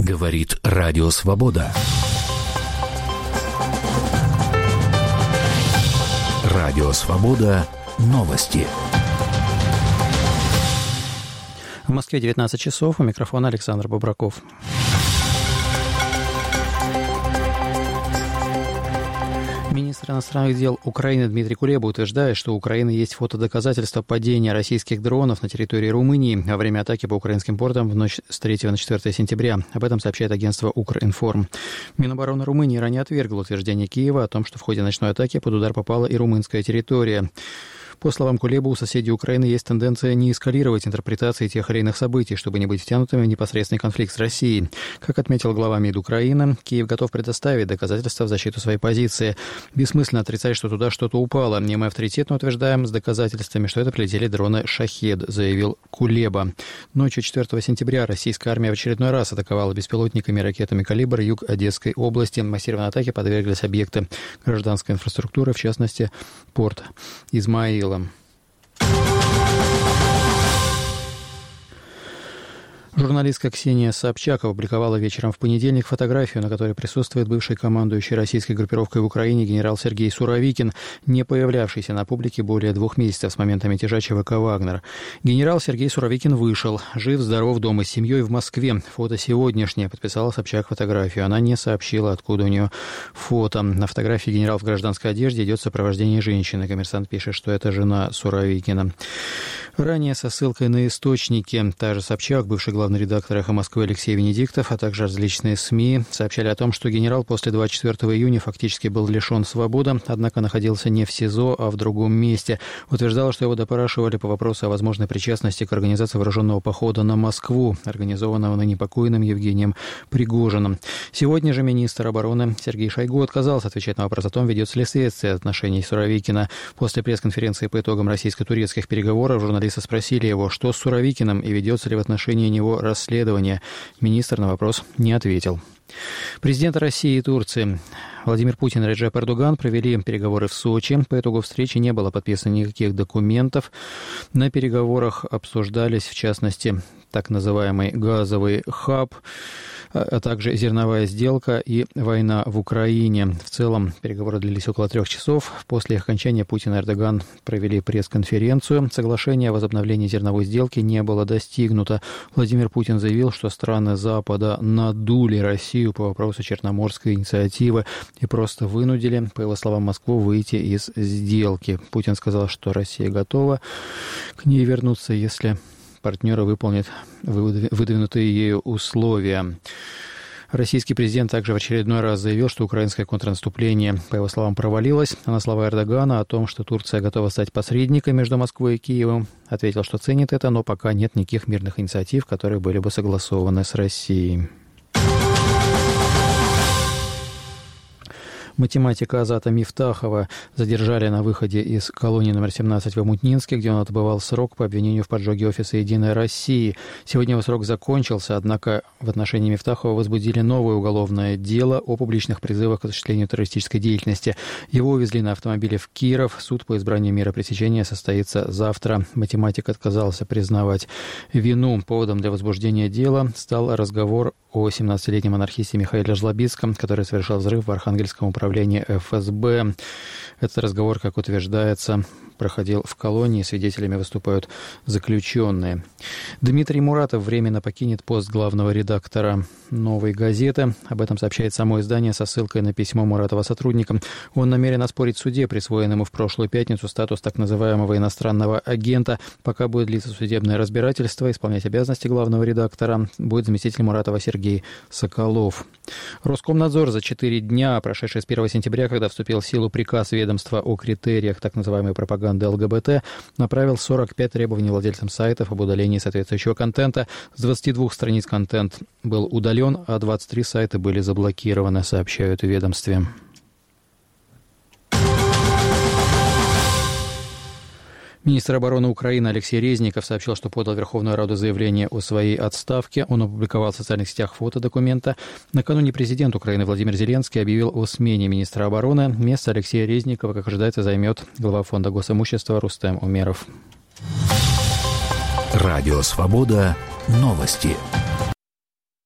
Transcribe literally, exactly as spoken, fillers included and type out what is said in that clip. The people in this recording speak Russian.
Говорит Радио Свобода. Радио Свобода. Новости. В Москве девятнадцать часов. У микрофона Александр Бобраков. Министр иностранных дел Украины Дмитрий Кулеба утверждает, что у Украины есть фотодоказательства падения российских дронов на территории Румынии во время атаки по украинским портам в ночь с третьего на четвёртое сентября. Об этом сообщает агентство «Укринформ». Минобороны Румынии ранее отвергло утверждение Киева о том, что в ходе ночной атаки под удар попала и румынская территория. По словам Кулебы, у соседей Украины есть тенденция не эскалировать интерпретации тех или иных событий, чтобы не быть втянутыми в непосредственный конфликт с Россией. Как отметил глава МИД Украины, Киев готов предоставить доказательства в защиту своей позиции. Бессмысленно отрицать, что туда что-то упало. И мы авторитетно утверждаем с доказательствами, что это прилетели дроны «Шахед», заявил Кулеба. Ночью четвёртого сентября российская армия в очередной раз атаковала беспилотниками и ракетами «Калибр» юг Одесской области. Массированной атаке подверглись объекты гражданской инфраструктуры, в частности, порт Измаил. Журналистка Ксения Собчак опубликовала вечером в понедельник фотографию, на которой присутствует бывший командующий российской группировкой в Украине генерал Сергей Суровикин, не появлявшийся на публике более двух месяцев с момента мятежа ЧВК «Вагнер». Генерал Сергей Суровикин вышел. Жив, здоров, дома с семьей в Москве. Фото сегодняшнее. Подписала Собчак фотографию. Она не сообщила, откуда у нее фото. На фотографии генерал в гражданской одежде идет в сопровождении женщины. Коммерсант пишет, что это жена Суровикина. Ранее со ссылкой на источники та же Собчак, бывший главный редактор «Эхо Москвы» Алексей Венедиктов, а также различные СМИ сообщали о том, что генерал после двадцать четвёртого июня фактически был лишен свободы, однако находился не в СИЗО, а в другом месте. Утверждала, что его допрашивали по вопросу о возможной причастности к организации вооруженного похода на Москву, организованного ныне покойным Евгением Пригожиным. Сегодня же министр обороны Сергей Шойгу отказался отвечать на вопрос о том, ведется ли следствие отношений Суровикина. После пресс-конференции по итогам российско-турецких переговоров журналисты спросили его, что с Суровикиным и ведется ли в отношении него расследование. Министр на вопрос не ответил. Президенты России и Турции Владимир Путин и Реджеп Эрдоган провели переговоры в Сочи. По итогу встречи не было подписано никаких документов. На переговорах обсуждались, в частности, так называемый газовый хаб, а также зерновая сделка и война в Украине. В целом переговоры длились около трех часов. После их окончания Путин и Эрдоган провели пресс-конференцию. Соглашение о возобновлении зерновой сделки не было достигнуто. Владимир Путин заявил, что страны Запада надули Россию по вопросу Черноморской инициативы и просто вынудили, по его словам, Москву выйти из сделки. Путин сказал, что Россия готова к ней вернуться, если партнеры выполнят выдвинутые ею условия. Российский президент также в очередной раз заявил, что украинское контрнаступление, по его словам, провалилось. А на слова Эрдогана о том, что Турция готова стать посредником между Москвой и Киевом, ответил, что ценит это, но пока нет никаких мирных инициатив, которые были бы согласованы с Россией. Математика Азата Мифтахова задержали на выходе из колонии номер семнадцать в Омутнинске, где он отбывал срок по обвинению в поджоге офиса «Единой России». Сегодня его срок закончился, однако в отношении Мифтахова возбудили новое уголовное дело о публичных призывах к осуществлению террористической деятельности. Его увезли на автомобиле в Киров. Суд по избранию меры пресечения состоится завтра. Математик отказался признавать вину. Поводом для возбуждения дела стал разговор о семнадцатилетнем анархисте Михаиле Жлобицком, который совершал взрыв в Архангельском управлении эф эс бэ. Этот разговор, как утверждается, проходил в колонии. Свидетелями выступают заключенные. Дмитрий Муратов временно покинет пост главного редактора «Новой газеты». Об этом сообщает само издание со ссылкой на письмо Муратова сотрудникам. Он намерен оспорить в суде присвоенный ему в прошлую пятницу статус так называемого иностранного агента. Пока будет длиться судебное разбирательство, исполнять обязанности главного редактора будет заместитель Муратова Сергей Соколов. Роскомнадзор за четыре дня, прошедшие с первого сентября, когда вступил в силу приказ ведомства о критериях так называемой пропаганды эл гэ бэ тэ, направил сорок пять требований владельцам сайтов об удалении соответствующего контента. С двадцати двух страниц контент был удален, а двадцать три сайта были заблокированы, сообщают в ведомстве. Министр обороны Украины Алексей Резников сообщил, что подал в Верховную Раду заявление о своей отставке. Он опубликовал в социальных сетях фото документа. Накануне президент Украины Владимир Зеленский объявил о смене министра обороны. Место Алексея Резникова, как ожидается, займет глава фонда госимущества Рустем Умеров. Радио Свобода. Новости.